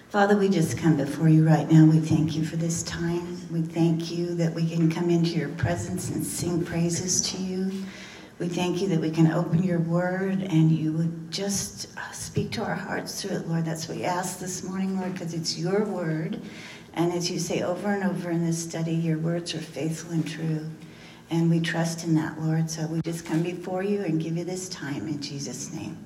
Father, we just come before you right now. We thank you for this time. We thank you that we can come into your presence and sing praises to you. We thank you that we can open your word and you would just speak to our hearts through it, Lord. That's what we ask this morning, Lord, because it's your word. And as you say over and over in this study, your words are faithful and true. And we trust in that, Lord. So we just come before you and give you this time in Jesus' name.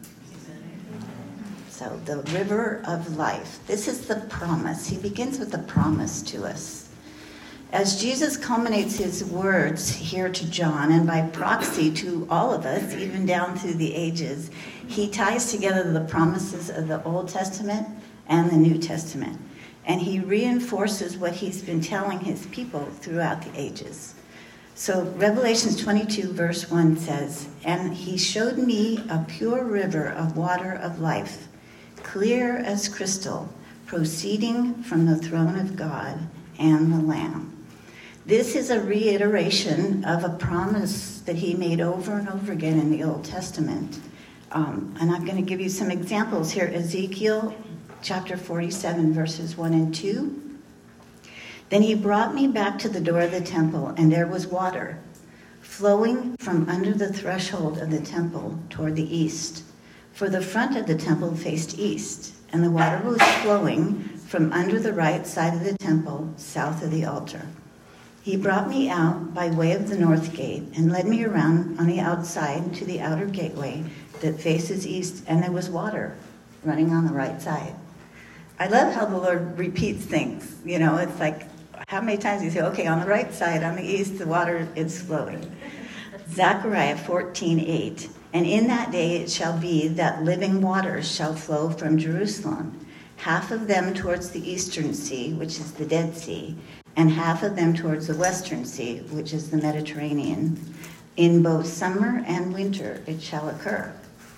So the river of life. This is the promise. He begins with a promise to us. As Jesus culminates his words here to John, and by proxy to all of us, even down through the ages, he ties together the promises of the Old Testament and the New Testament. And he reinforces what he's been telling his people throughout the ages. So Revelations 22 verse 1 says, "And he showed me a pure river of water of life, clear as crystal, proceeding from the throne of God and the Lamb." This is a reiteration of a promise that he made over and over again in the Old Testament. And I'm going to give you some examples here. Ezekiel chapter 47, verses 1 and 2. "Then he brought me back to the door of the temple, and there was water flowing from under the threshold of the temple toward the east. For the front of the temple faced east, and the water was flowing from under the right side of the temple, south of the altar. He brought me out by way of the north gate and led me around on the outside to the outer gateway that faces east, and there was water running on the right side." I love how the Lord repeats things. You know, it's like, how many times you say, okay, on the right side, on the east, the water is flowing. Zechariah 14:8. "And in that day it shall be that living waters shall flow from Jerusalem, half of them towards the eastern sea, which is the Dead Sea, and half of them towards the western sea, which is the Mediterranean. In both summer and winter it shall occur."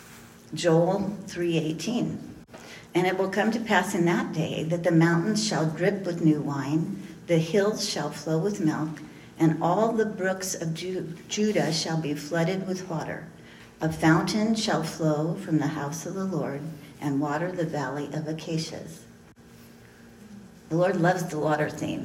Joel 3:18. "And it will come to pass in that day that the mountains shall drip with new wine, the hills shall flow with milk, and all the brooks of Judah shall be flooded with water. A fountain shall flow from the house of the Lord and water the valley of acacias." The Lord loves the water theme.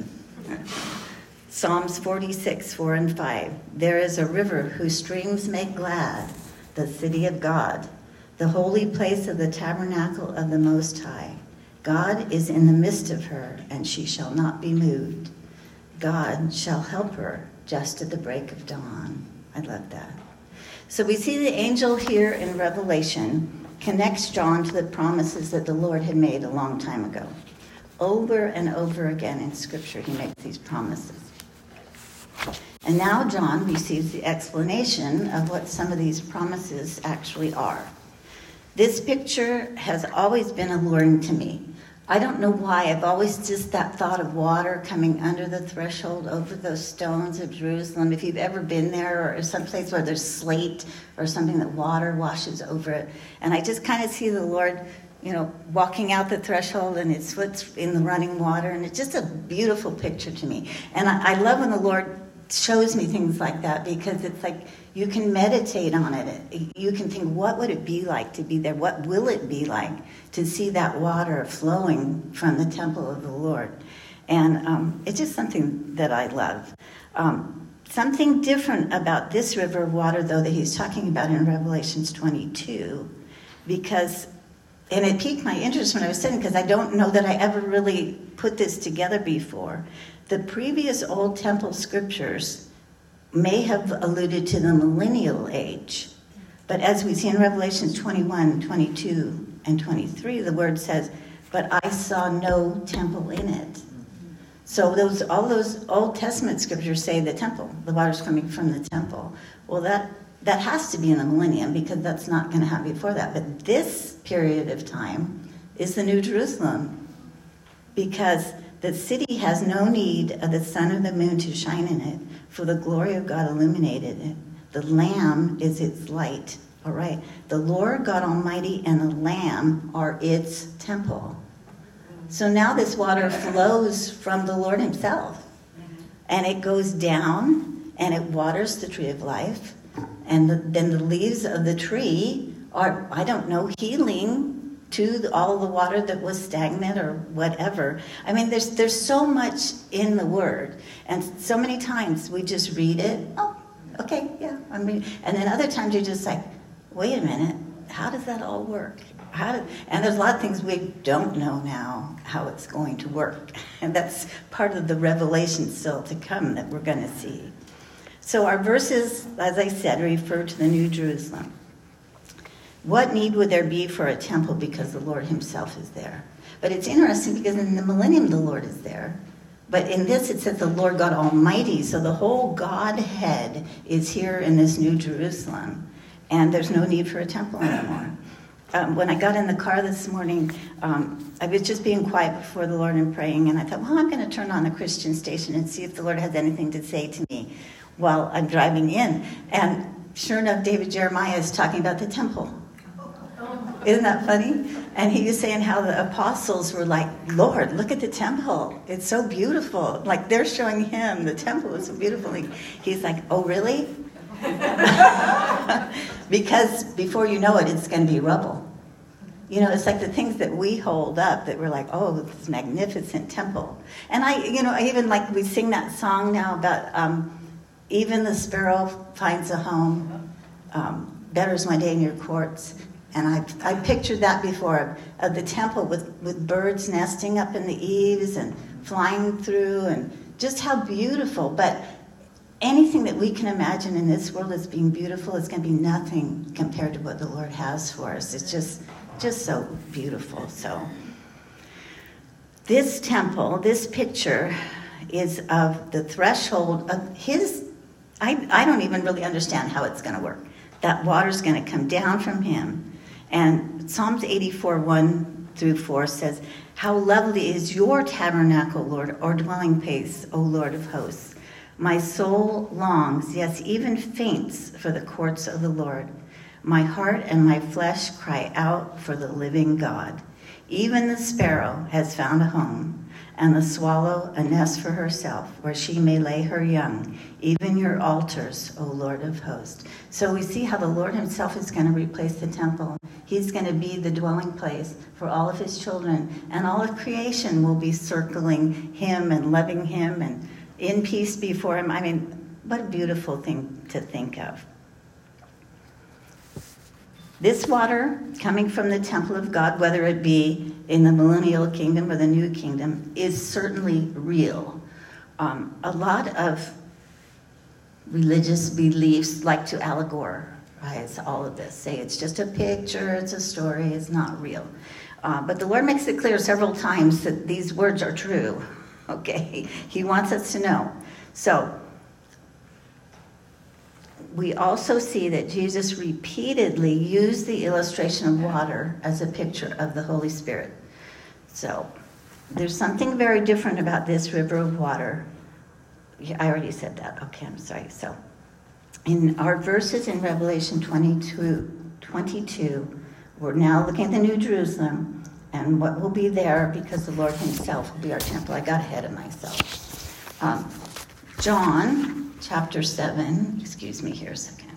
Psalms 46, 4 and 5. "There is a river whose streams make glad the city of God, the holy place of the tabernacle of the Most High. God is in the midst of her, and she shall not be moved. God shall help her just at the break of dawn." I love that. So we see the angel here in Revelation connects John to the promises that the Lord had made a long time ago. Over and over again in Scripture, he makes these promises. And now John receives the explanation of what some of these promises actually are. This picture has always been alluring to me. I don't know why. I've always just that thought of water coming under the threshold over those stones of Jerusalem. If you've ever been there or someplace where there's slate or something that water washes over it. And I just kind of see the Lord, you know, walking out the threshold and his foot's in the running water. And it's just a beautiful picture to me. And I love when the Lord shows me things like that, because it's like you can meditate on it. You can think, what would it be like to be there? What will it be like to see that water flowing from the temple of the Lord? And it's just something that I love. Something different about this river of water, though, that he's talking about in Revelations 22, because, and it piqued my interest when I was studying, because I don't know that I ever really put this together before. The previous Old Temple scriptures may have alluded to the millennial age. But as we see in Revelations 21, 22, and 23, the word says, "But I saw no temple in it." So all those Old Testament scriptures say the temple, the water's coming from the temple. Well, that has to be in the millennium, because that's not going to happen before that. But this period of time is the New Jerusalem, because the city has no need of the sun or the moon to shine in it, for the glory of God illuminated it. The Lamb is its light. All right. The Lord God Almighty and the Lamb are its temple. So now this water flows from the Lord himself. And it goes down and it waters the tree of life. And then the leaves of the tree are, I don't know, healing to all the water that was stagnant or whatever. I mean, there's so much in the Word. And so many times we just read it. Oh, okay, yeah. And then other times you're just like, wait a minute, how does that all work? And there's a lot of things we don't know now how it's going to work. And that's part of the revelation still to come that we're going to see. So our verses, as I said, refer to the New Jerusalem. What need would there be for a temple because the Lord himself is there? But it's interesting because in the millennium the Lord is there. But in this it says the Lord God Almighty. So the whole Godhead is here in this New Jerusalem. And there's no need for a temple anymore. When I got in the car this morning, I was just being quiet before the Lord and praying. And I thought, well, I'm going to turn on a Christian station and see if the Lord has anything to say to me while I'm driving in. And sure enough, David Jeremiah is talking about the temple. Isn't that funny? And he was saying how the apostles were like, Lord, look at the temple. It's so beautiful. Like they're showing him the temple is so beautiful. He's like, oh, really? Because before you know it, it's going to be rubble. You know, it's like the things that we hold up that we're like, oh, this magnificent temple. And I even like we sing that song now about even the sparrow finds a home. Better is my day in your courts. And I pictured that before of the temple with birds nesting up in the eaves and flying through and just how beautiful. But anything that we can imagine in this world as being beautiful is going to be nothing compared to what the Lord has for us. It's just so beautiful. So this temple, this picture is of the threshold of his. I don't even really understand how it's going to work. That water's going to come down from him. And Psalms 84, 1-4 says, how lovely is your tabernacle, Lord, or dwelling place, O Lord of hosts. My soul longs, yes, even faints for the courts of the Lord. My heart and my flesh cry out for the living God. Even the sparrow has found a home, and the swallow a nest for herself, where she may lay her young, even your altars, O Lord of hosts. So we see how the Lord himself is going to replace the temple. He's going to be the dwelling place for all of his children, and all of creation will be circling him and loving him and in peace before him. I mean, what a beautiful thing to think of. This water coming from the temple of God, whether it be in the millennial kingdom or the new kingdom, is certainly real. A lot of religious beliefs like to allegorize all of this, say it's just a picture, it's a story, it's not real. But the Lord makes it clear several times that these words are true. Okay, he wants us to know. So we also see that Jesus repeatedly used the illustration of water as a picture of the Holy Spirit. So there's something very different about this river of water. I already said that. Okay, I'm sorry. So in our verses in Revelation 22, we're now looking at the New Jerusalem and what will be there because the Lord himself will be our temple. I got ahead of myself. John chapter 7, excuse me here a second.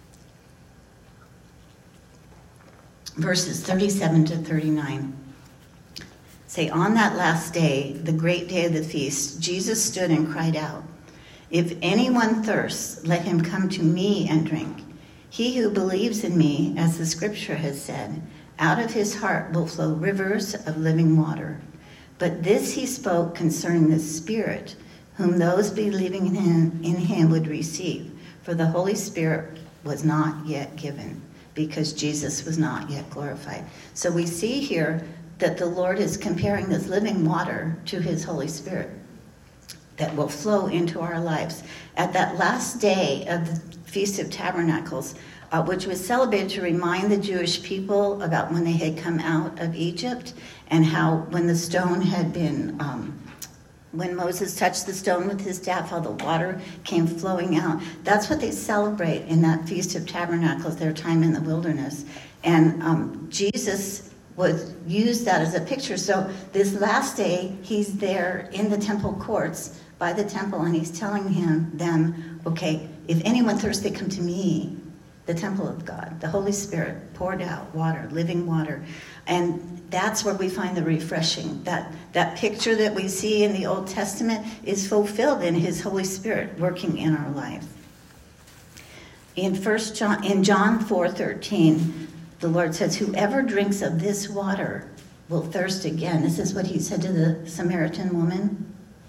Verses 37-39. Say, on that last day, the great day of the feast, Jesus stood and cried out, if anyone thirsts, let him come to me and drink. He who believes in me, as the scripture has said, out of his heart will flow rivers of living water. But this he spoke concerning the Spirit, whom those believing in him would receive. For the Holy Spirit was not yet given, because Jesus was not yet glorified. So we see here that the Lord is comparing this living water to his Holy Spirit that will flow into our lives. At that last day of the Feast of Tabernacles, which was celebrated to remind the Jewish people about when they had come out of Egypt and how when the stone had been, when Moses touched the stone with his staff, how the water came flowing out. That's what they celebrate in that Feast of Tabernacles, their time in the wilderness. And Jesus was used that as a picture. So this last day, he's there in the temple courts by the temple, and he's telling them, okay, if anyone thirsts, they come to me. the temple of God. The Holy Spirit poured out water, living water. And that's where we find the refreshing. That picture that we see in the Old Testament is fulfilled in his Holy Spirit working in our lives. In John 4:13, the Lord says, whoever drinks of this water will thirst again. This is what he said to the Samaritan woman.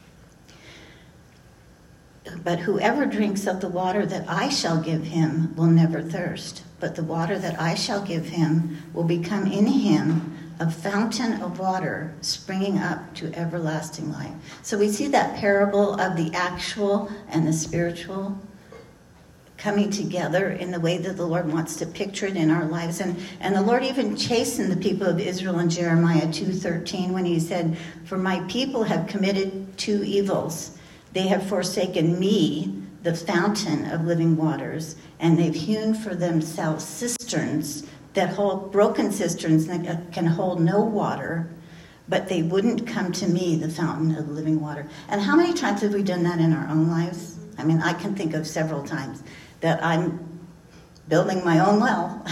But whoever drinks of the water that I shall give him will never thirst. But the water that I shall give him will become in him a fountain of water springing up to everlasting life. So we see that parable of the actual and the spiritual coming together in the way that the Lord wants to picture it in our lives. And the Lord even chastened the people of Israel in Jeremiah 2:13 when he said, for my people have committed two evils. They have forsaken me, the fountain of living waters, and they've hewn for themselves cisterns that hold, broken cisterns that can hold no water, but they wouldn't come to me, the fountain of living water. And how many times have we done that in our own lives? I mean, I can think of several times that I'm building my own well.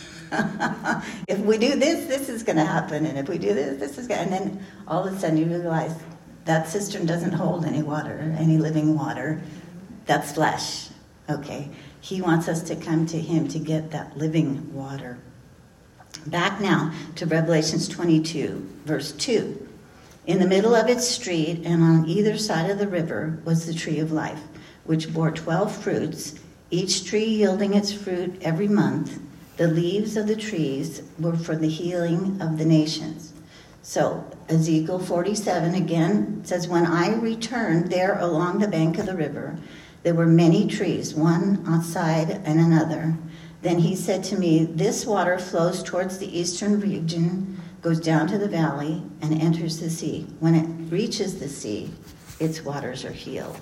If we do this, this is going to happen. And if we do this, this is going to... And then all of a sudden you realize that cistern doesn't hold any water, any living water. That's flesh. Okay. He wants us to come to him to get that living water. Back now to Revelations 22, verse 2. In the middle of its street and on either side of the river was the tree of life, which bore 12 fruits, each tree yielding its fruit every month. The leaves of the trees were for the healing of the nations. So Ezekiel 47 again says, when I returned there along the bank of the river, there were many trees, one on side and another. Then he said to me, this water flows towards the eastern region, goes down to the valley, and enters the sea. When it reaches the sea, its waters are healed.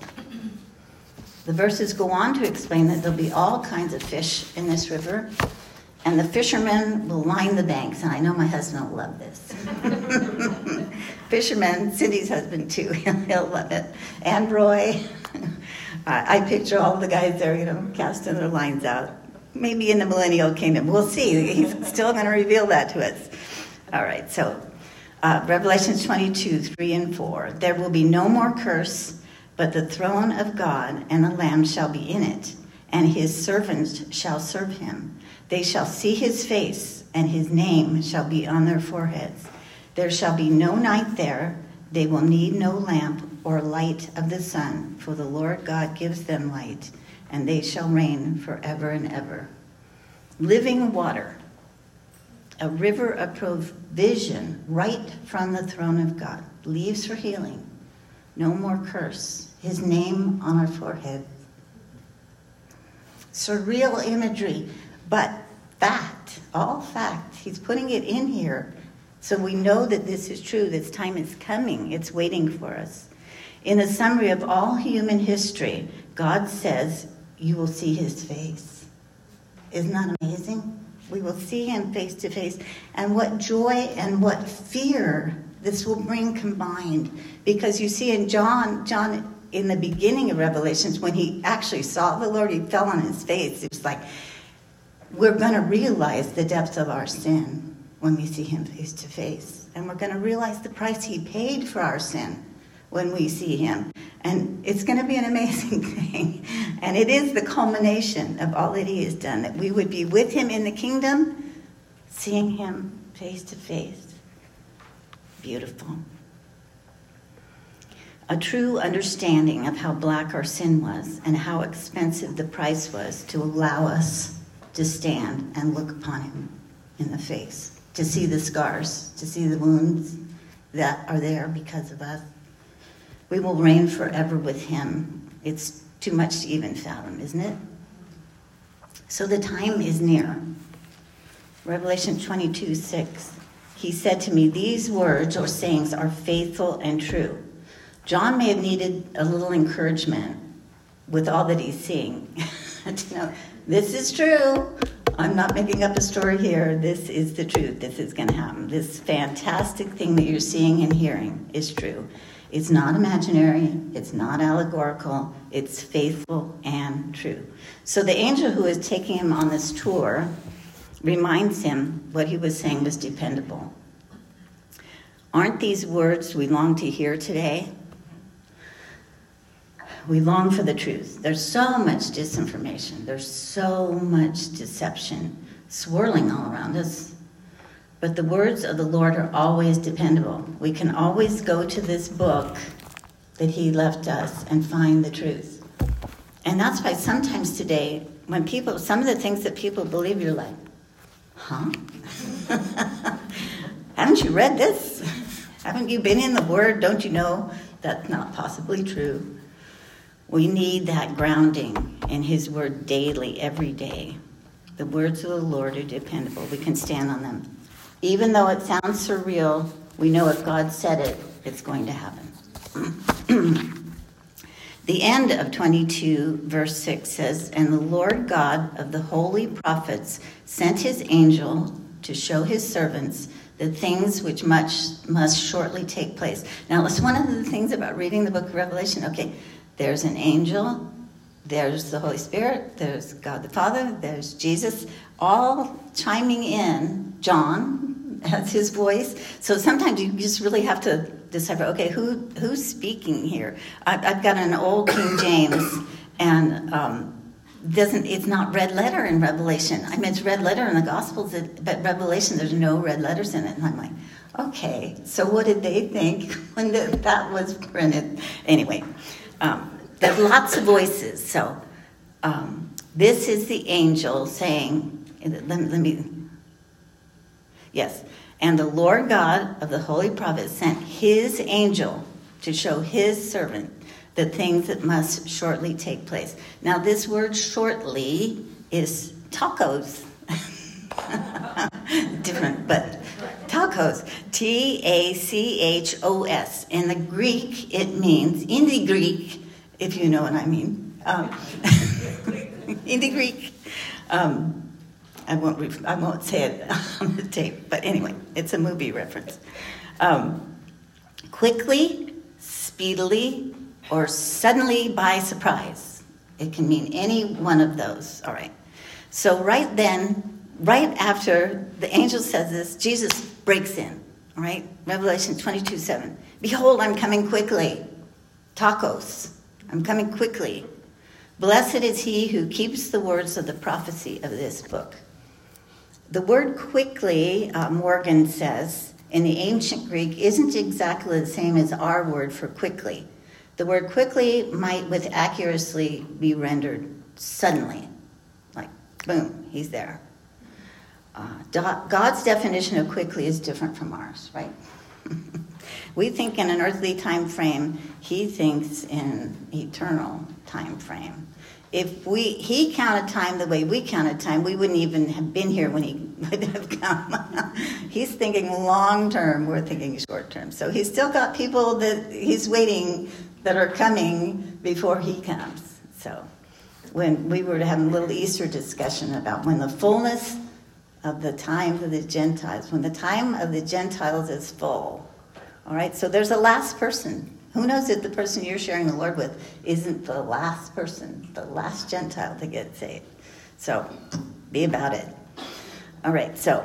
The verses go on to explain that there'll be all kinds of fish in this river, and the fishermen will line the banks. And I know my husband will love this. Fishermen, Cindy's husband too, he'll love it. And Roy. I picture all the guys there, casting their lines out. Maybe in the millennial kingdom. We'll see. He's still going to reveal that to us. All right, so Revelations 22, 3 and 4. There will be no more curse, but the throne of God and the Lamb shall be in it, and his servants shall serve him. They shall see his face, and his name shall be on their foreheads. There shall be no night there. They will need no lamp or light of the sun, for the Lord God gives them light, and they shall reign forever and ever. Living water, a river of provision right from the throne of God. Leaves for healing. No more curse. His name on our forehead. Surreal imagery, but fact, all fact. He's putting it in here so we know that this is true. This time is coming. It's waiting for us. In the summary of all human history, God says, you will see his face. Isn't that amazing? We will see him face to face. And what joy and what fear this will bring combined. Because you see in John, in the beginning of Revelations, when he actually saw the Lord, he fell on his face. It was like, we're going to realize the depth of our sin when we see him face to face. And we're going to realize the price he paid for our sin when we see him. And it's going to be an amazing thing. And it is the culmination of all that he has done, that we would be with him in the kingdom, seeing him face to face. Beautiful. A true understanding of how black our sin was and how expensive the price was to allow us to stand and look upon him in the face, to see the scars, to see the wounds that are there because of us. We will reign forever with him. It's too much to even fathom, isn't it? So the time is near. Revelation 22, 6. He said to me, these words or sayings are faithful and true. John may have needed a little encouragement with all that he's seeing. This is true. I'm not making up a story here. This is the truth. This is going to happen. This fantastic thing that you're seeing and hearing is true. It's not imaginary. It's not allegorical. It's faithful and true. So the angel who is taking him on this tour reminds him what he was saying was dependable. Aren't these words we long to hear today? We long for the truth. There's so much disinformation. There's so much deception swirling all around us. But the words of the Lord are always dependable. We can always go to this book that he left us and find the truth. And that's why sometimes today, when some of the things that people believe, you're like, huh? Haven't you read this? Haven't you been in the Word? Don't you know that's not possibly true? We need that grounding in his Word daily, every day. The words of the Lord are dependable. We can stand on them. Even though it sounds surreal, we know if God said it, it's going to happen. The end of 22, verse 6 says, "And the Lord God of the holy prophets sent his angel to show his servants the things which must shortly take place." Now, it's one of the things about reading the book of Revelation. Okay, there's an angel, there's the Holy Spirit, there's God the Father, there's Jesus, all chiming in. John has his voice. So sometimes you just really have to decipher, okay, who's speaking here? I've got an old King James, and it's not red letter in Revelation. I mean, it's red letter in the Gospels, but Revelation, there's no red letters in it. And I'm like, okay, so what did they think when that was printed? Anyway, there's lots of voices. So this is the angel saying, yes, "And the Lord God of the holy prophets sent his angel to show his servant the things that must shortly take place." Now, this word shortly is tacos. Different, but tacos. Tachos. In the Greek, it means, in the Greek, if you know what I mean, in the Greek, I won't say it on the tape, but anyway, it's a movie reference. Quickly, speedily, or suddenly by surprise. It can mean any one of those. All right. So right after the angel says this, Jesus breaks in. All right. Revelation 22:7. "Behold, I'm coming quickly." Tacos. I'm coming quickly. "Blessed is he who keeps the words of the prophecy of this book." The word quickly, Morgan says, in the ancient Greek isn't exactly the same as our word for quickly. The word quickly might with accuracy be rendered suddenly. Like, boom, he's there. God's definition of quickly is different from ours, right? We think in an earthly time frame. He thinks in eternal time frame. If he counted time the way we counted time, we wouldn't even have been here when he would have come. He's thinking long term, we're thinking short term. So he's still got people that he's waiting that are coming before he comes. So when we were having a little Easter discussion about when the fullness of the time of the Gentiles, when the time of the Gentiles is full. All right, so there's a last person. Who knows if the person you're sharing the Lord with isn't the last person, the last Gentile to get saved. So be about it. All right, so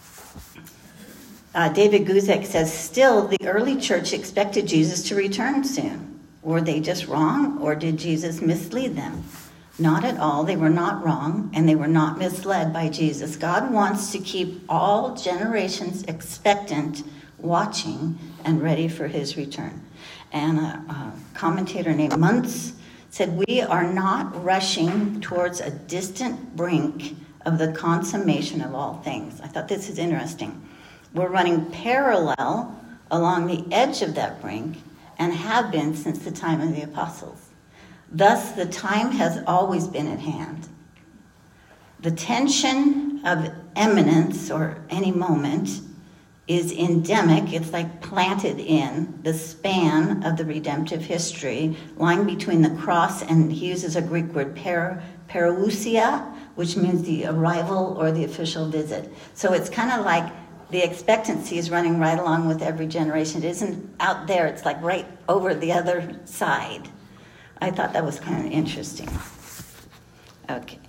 David Guzik says, still, the early church expected Jesus to return soon. Were they just wrong, or did Jesus mislead them? Not at all. They were not wrong, and they were not misled by Jesus. God wants to keep all generations expectant, watching, and ready for his return. And a commentator named Muntz said, we are not rushing towards a distant brink of the consummation of all things. I thought this is interesting. We're running parallel along the edge of that brink and have been since the time of the apostles. Thus, the time has always been at hand. The tension of imminence or any moment is endemic. It's like planted in the span of the redemptive history, lying between the cross, and he uses a Greek word, parousia, which means the arrival or the official visit. So it's kind of like the expectancy is running right along with every generation. It isn't out there, it's like right over the other side. I thought that was kind of interesting. Okay.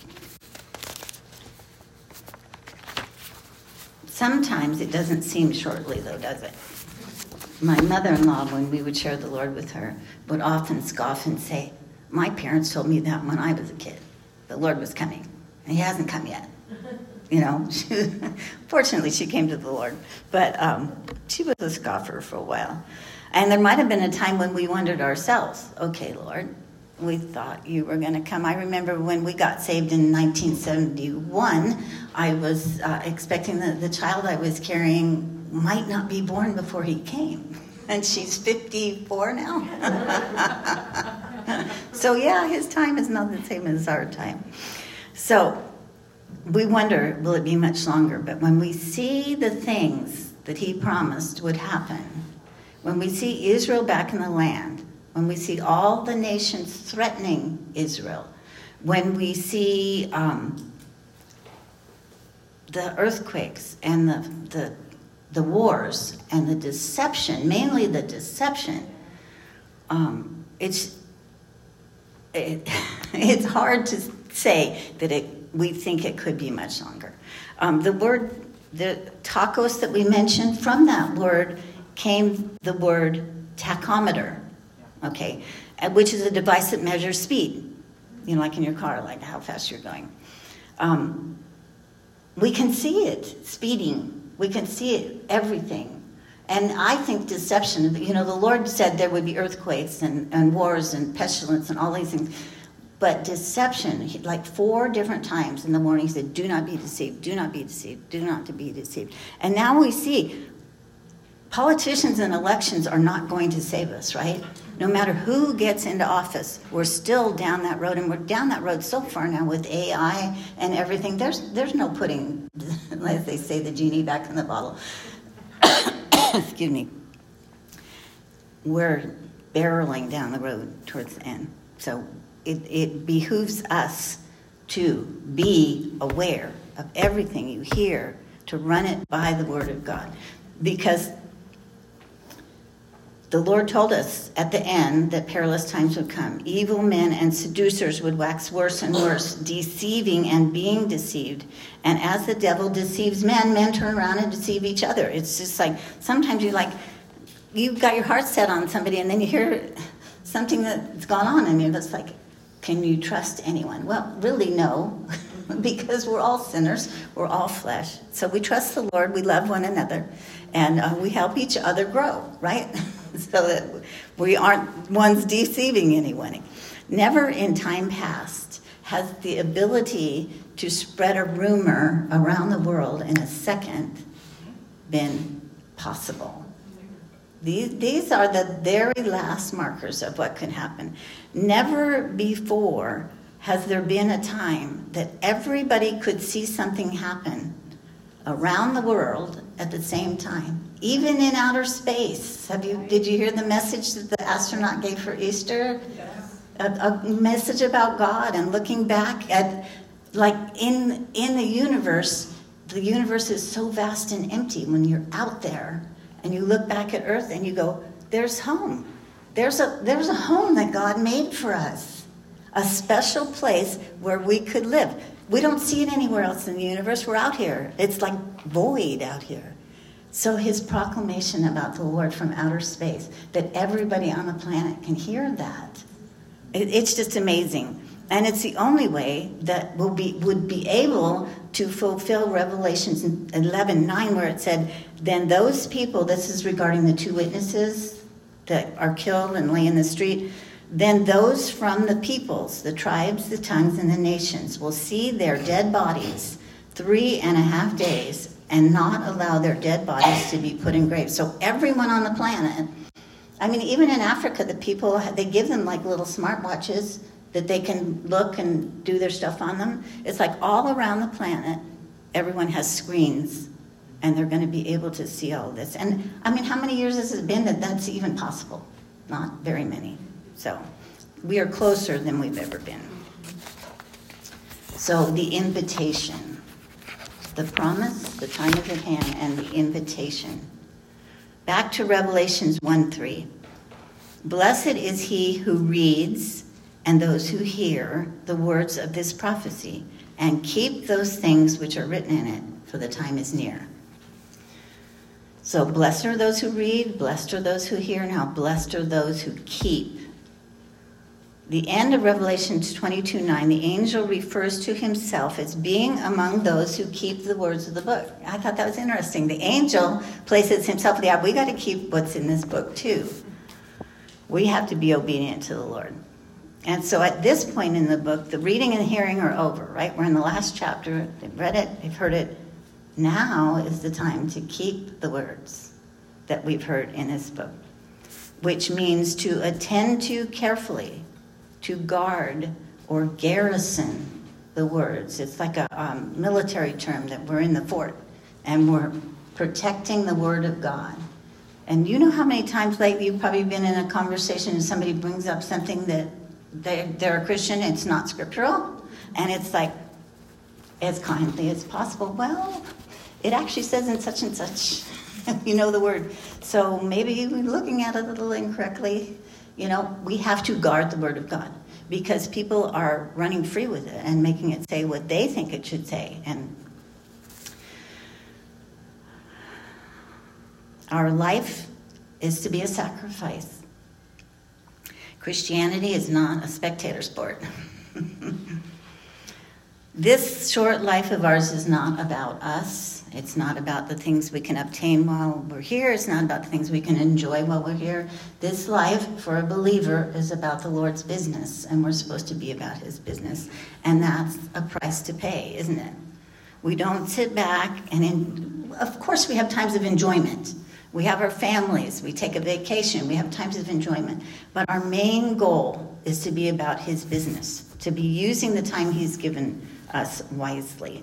Sometimes it doesn't seem shortly, though, does it? My mother-in-law, when we would share the Lord with her, would often scoff and say, my parents told me that when I was a kid. The Lord was coming, and he hasn't come yet. You know, fortunately, she came to the Lord, but she was a scoffer for a while. And there might have been a time when we wondered ourselves, okay, Lord, we thought you were going to come. I remember when we got saved in 1971, I was expecting that the child I was carrying might not be born before he came. And she's 54 now. So yeah, his time is not the same as our time. So we wonder, will it be much longer? But when we see the things that he promised would happen, when we see Israel back in the land, when we see all the nations threatening Israel, when we see the earthquakes and the wars and the deception, mainly the deception, it's hard to say that we think it could be much longer. The tachos that we mentioned, from that word came the word tachometer, okay, which is a device that measures speed, you know, like in your car, like how fast you're going. We can see it speeding. We can see it, everything. And I think deception, you know, the Lord said there would be earthquakes and wars and pestilence and all these things. But deception, like 4 different times in the morning, he said, do not be deceived, do not be deceived, do not to be deceived. And now we see politicians and elections are not going to save us, right? No matter who gets into office, we're still down that road, and we're down that road so far now with AI and everything. There's no putting, as they say, the genie back in the bottle. Excuse me. We're barreling down the road towards the end. So it behooves us to be aware of everything you hear, to run it by the Word of God. Because the Lord told us at the end that perilous times would come. Evil men and seducers would wax worse and worse, deceiving and being deceived. And as the devil deceives men, men turn around and deceive each other. It's just like, sometimes you've got your heart set on somebody, and then you hear something that's gone on, and you're just like, can you trust anyone? Well, really, no, because we're all sinners. We're all flesh. So we trust the Lord. We love one another. And we help each other grow, right? So that we aren't ones deceiving anyone. Never in time past has the ability to spread a rumor around the world in a second been possible. These are the very last markers of what could happen. Never before has there been a time that everybody could see something happen around the world at the same time, even in outer space. Did you hear the message that the astronaut gave for Easter? Yes. A message about God and looking back at, like, in the universe is so vast and empty. When you're out there and you look back at Earth and you go, there's home. There's a home that God made for us, a special place where we could live. We don't see it anywhere else in the universe. We're out here. It's like void out here. So his proclamation about the Lord from outer space, that everybody on the planet can hear that, it's just amazing. And it's the only way that would be able to fulfill Revelations 11:9, where it said, then those people, this is regarding the 2 witnesses that are killed and lay in the street, then those from the peoples, the tribes, the tongues, and the nations will see their dead bodies 3.5 days and not allow their dead bodies to be put in graves. So everyone on the planet, I mean, even in Africa, the people, they give them like little smartwatches that they can look and do their stuff on them. It's like all around the planet, everyone has screens and they're going to be able to see all this. And I mean, how many years has it been that that's even possible? Not very many. So we are closer than we've ever been. So the invitation, the promise, the time is at hand, and the invitation. Back to Revelations 1:3. Blessed is he who reads and those who hear the words of this prophecy and keep those things which are written in it, for the time is near. So blessed are those who read, blessed are those who hear, now blessed are those who keep. The end of Revelation 22:9, the angel refers to himself as being among those who keep the words of the book. I thought that was interesting. The angel places himself, yeah, we got to keep what's in this book too. We have to be obedient to the Lord. And so at this point in the book, the reading and hearing are over, right? We're in the last chapter. They've read it, they've heard it. Now is the time to keep the words that we've heard in this book, which means to attend to carefully, to guard or garrison the words. It's like a military term that we're in the fort and we're protecting the word of God. And you know how many times lately you've probably been in a conversation and somebody brings up something that they're a Christian, it's not scriptural, and it's like, as kindly as possible, well, it actually says in such and such, you know the word. So maybe we're looking at it a little incorrectly. You know, we have to guard the word of God because people are running free with it and making it say what they think it should say. And our life is to be a sacrifice. Christianity is not a spectator sport. This short life of ours is not about us. It's not about the things we can obtain while we're here. It's not about the things we can enjoy while we're here. This life for a believer is about the Lord's business, and we're supposed to be about his business. And that's a price to pay, isn't it? We don't sit back and, of course, we have times of enjoyment. We have our families. We take a vacation. We have times of enjoyment. But our main goal is to be about his business, to be using the time he's given us wisely.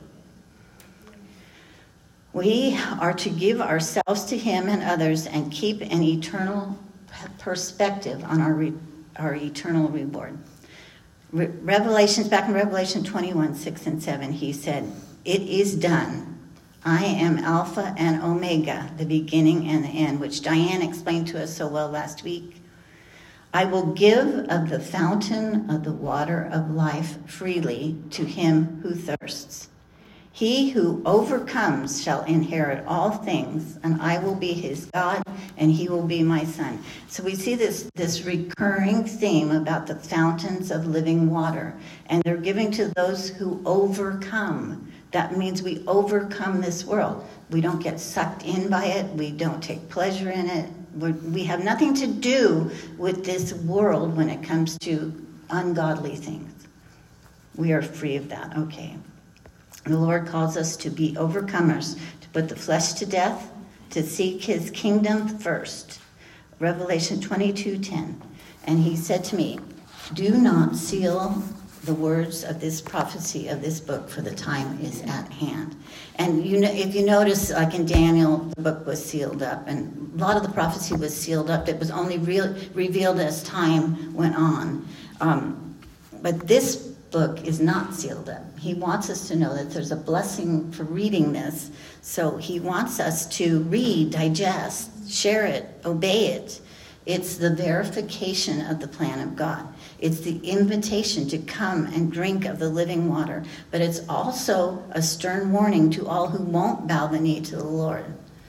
We are to give ourselves to him and others and keep an eternal perspective on our eternal reward. Back in Revelation 21:6-7, he said, "It is done. I am Alpha and Omega, the beginning and the end," which Diane explained to us so well last week. "I will give of the fountain of the water of life freely to him who thirsts. He who overcomes shall inherit all things, and I will be his God, and he will be my son." So we see this recurring theme about the fountains of living water, and they're giving to those who overcome. That means we overcome this world. We don't get sucked in by it. We don't take pleasure in it. We have nothing to do with this world when it comes to ungodly things. We are free of that. Okay. The Lord calls us to be overcomers, to put the flesh to death, to seek his kingdom first. Revelation 22:10. And he said to me, "Do not seal the words of this prophecy of this book, for the time is at hand." And you know, if you notice, like in Daniel, the book was sealed up, and a lot of the prophecy was sealed up. It was only revealed as time went on. But this book is not sealed up. He wants us to know that there's a blessing for reading this. So he wants us to read, digest, share it, obey it. It's the verification of the plan of God. It's the invitation to come and drink of the living water. But it's also a stern warning to all who won't bow the knee to the Lord.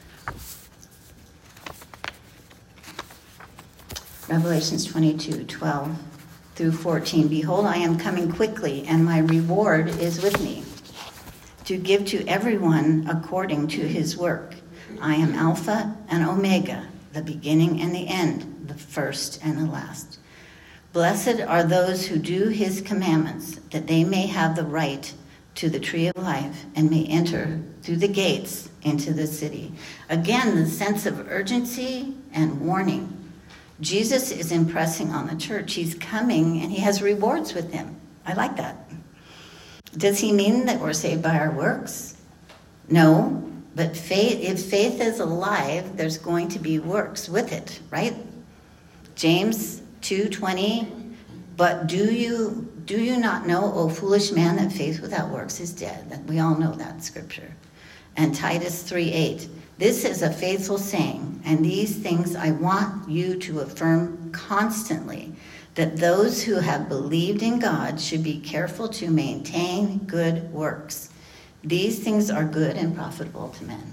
Revelations 22:12-14. "Behold, I am coming quickly, and my reward is with me, to give to everyone according to his work. I am Alpha and Omega, the beginning and the end, the first and the last. Blessed are those who do his commandments, that they may have the right to the tree of life and may enter through the gates into the city." Again, the sense of urgency and warning. Jesus is impressing on the church. He's coming and he has rewards with him. I like that. Does he mean that we're saved by our works? No, But if faith is alive, there's going to be works with it, right? James 2:20, but do you not know, O foolish man, that faith without works is dead? We all know that scripture. And Titus 3:8, this is a faithful saying, and these things I want you to affirm constantly, that those who have believed in God should be careful to maintain good works. These things are good and profitable to men.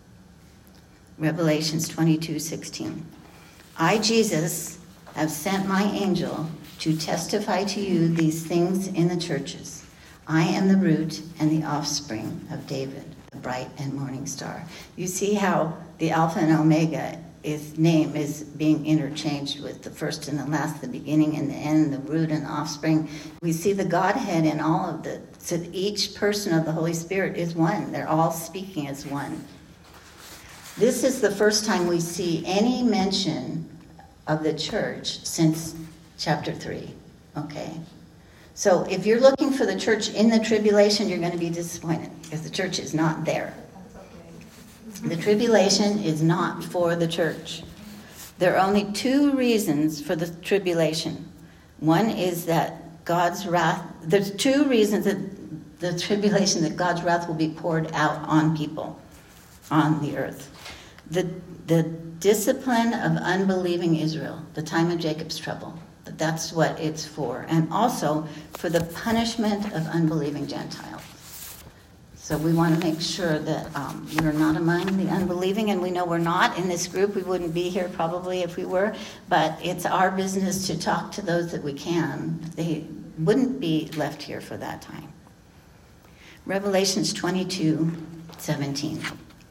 Revelations 22:16. I, Jesus, have sent my angel to testify to you these things in the churches. I am the root and the offspring of David, the bright and morning star. You see how the Alpha and Omega, his name is being interchanged with the first and the last, the beginning and the end, the root and the offspring. We see the Godhead in all of the, so each person of the Holy Spirit is one. They're all speaking as one. This is the first time we see any mention of the church since chapter 3, okay? So if you're looking for the church in the tribulation, you're going to be disappointed because the church is not there. The tribulation is not for the church. There are only two reasons for the tribulation. One is that God's wrath, there's two reasons that the tribulation, that God's wrath will be poured out on people, on the earth. The discipline of unbelieving Israel, the time of Jacob's trouble, that's what it's for. And also for the punishment of unbelieving Gentiles. So we want to make sure that we're not among the unbelieving, and we know we're not in this group. We wouldn't be here probably if we were, but it's our business to talk to those that we can. They wouldn't be left here for that time. Revelations 22:17.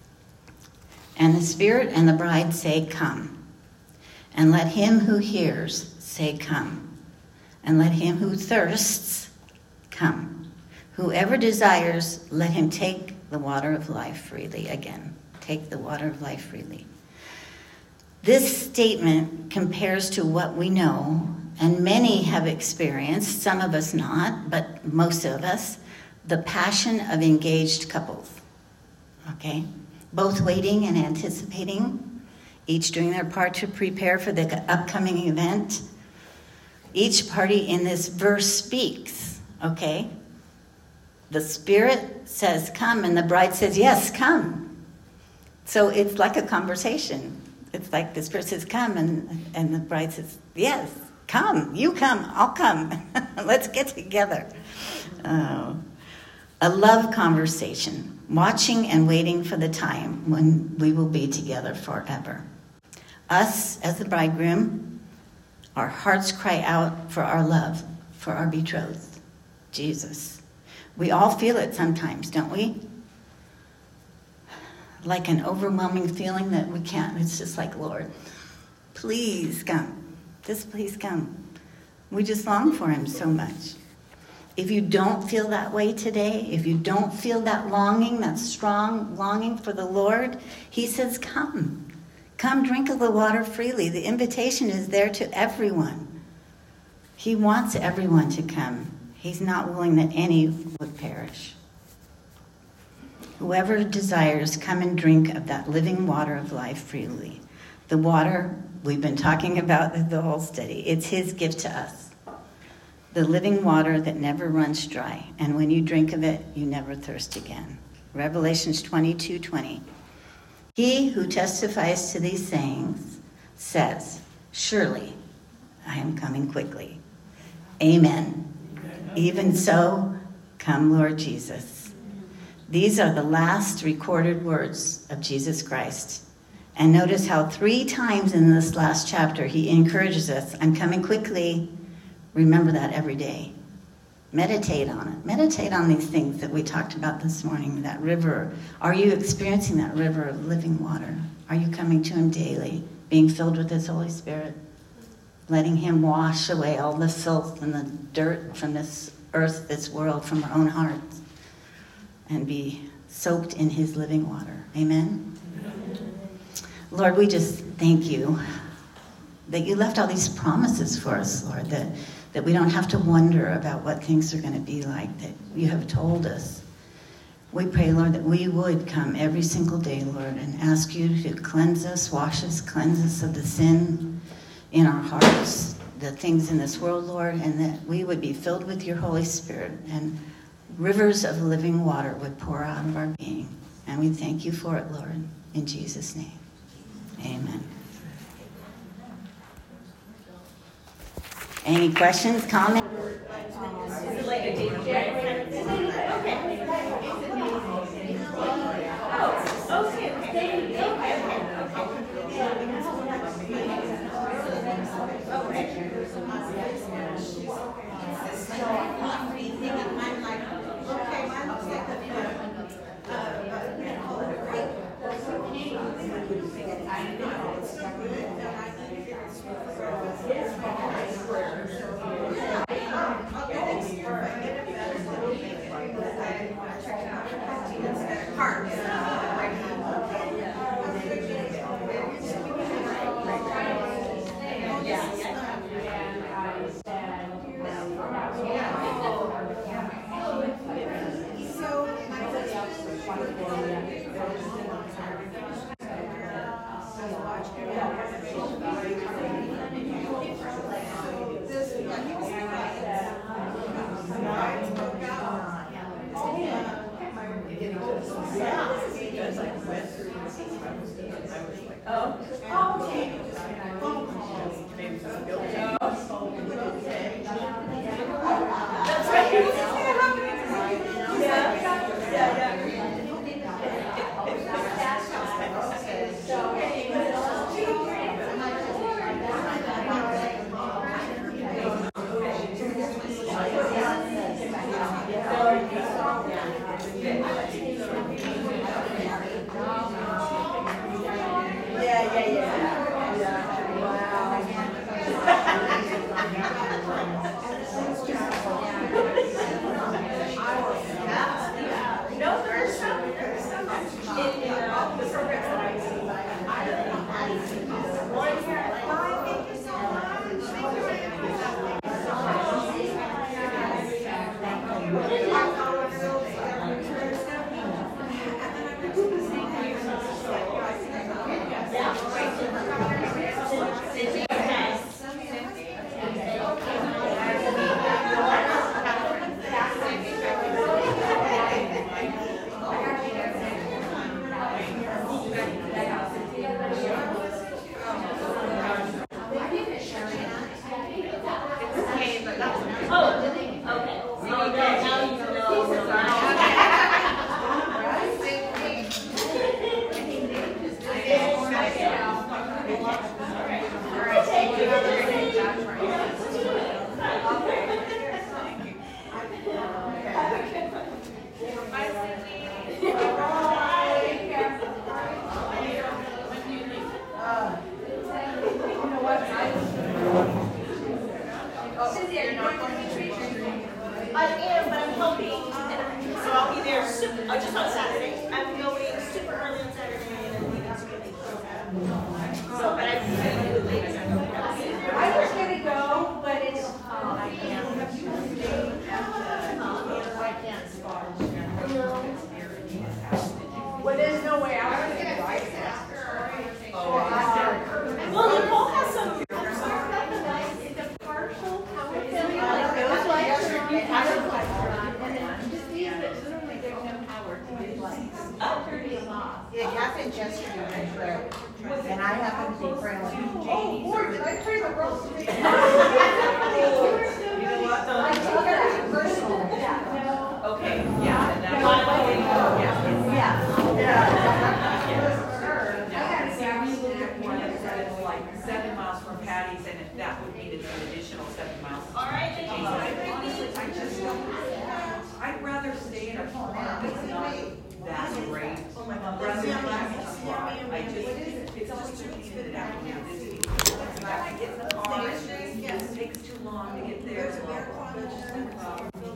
And the Spirit and the bride say, come. And let him who hears say, come. And let him who thirsts come. Whoever desires, let him take the water of life freely. Again, take the water of life freely. This statement compares to what we know, and many have experienced, some of us not, but most of us, the passion of engaged couples. Okay? Both waiting and anticipating, each doing their part to prepare for the upcoming event. Each party in this verse speaks, okay? The Spirit says, come, and the bride says, yes, come. So it's like a conversation. It's like the Spirit says, come, and the bride says, yes, come, you come, I'll come. Let's get together. A love conversation, watching and waiting for the time when we will be together forever. Us, as the bridegroom, our hearts cry out for our love, for our betrothed, Jesus. We all feel it sometimes, don't we? Like an overwhelming feeling that we can't. It's just like, Lord, please come. Just please come. We just long for him so much. If you don't feel that way today, if you don't feel that longing, that strong longing for the Lord, he says, come. Come drink of the water freely. The invitation is there to everyone. He wants everyone to come. He's not willing that any would perish. Whoever desires, come and drink of that living water of life freely. The water we've been talking about the whole study. It's his gift to us. The living water that never runs dry. And when you drink of it, you never thirst again. Revelations 22:20. He who testifies to these sayings says, surely I am coming quickly. Amen. Even so, come, Lord Jesus. These are the last recorded words of Jesus Christ. And notice how 3 times in this last chapter he encourages us, I'm coming quickly. Remember that every day. Meditate on it. Meditate on these things that we talked about this morning, that river. Are you experiencing that river of living water? Are you coming to him daily, being filled with his Holy Spirit? Letting him wash away all the filth and the dirt from this earth, this world, from our own hearts, and be soaked in his living water. Amen? Lord, we just thank you that you left all these promises for us, Lord, that we don't have to wonder about what things are going to be like, that you have told us. We pray, Lord, that we would come every single day, Lord, and ask you to cleanse us, wash us, cleanse us of the sin in our hearts, the things in this world, Lord, and that we would be filled with your Holy Spirit and rivers of living water would pour out of our being. And we thank you for it, Lord, in Jesus' name. Amen. Any questions, comments? Is it like a DJ? It takes too long to get there.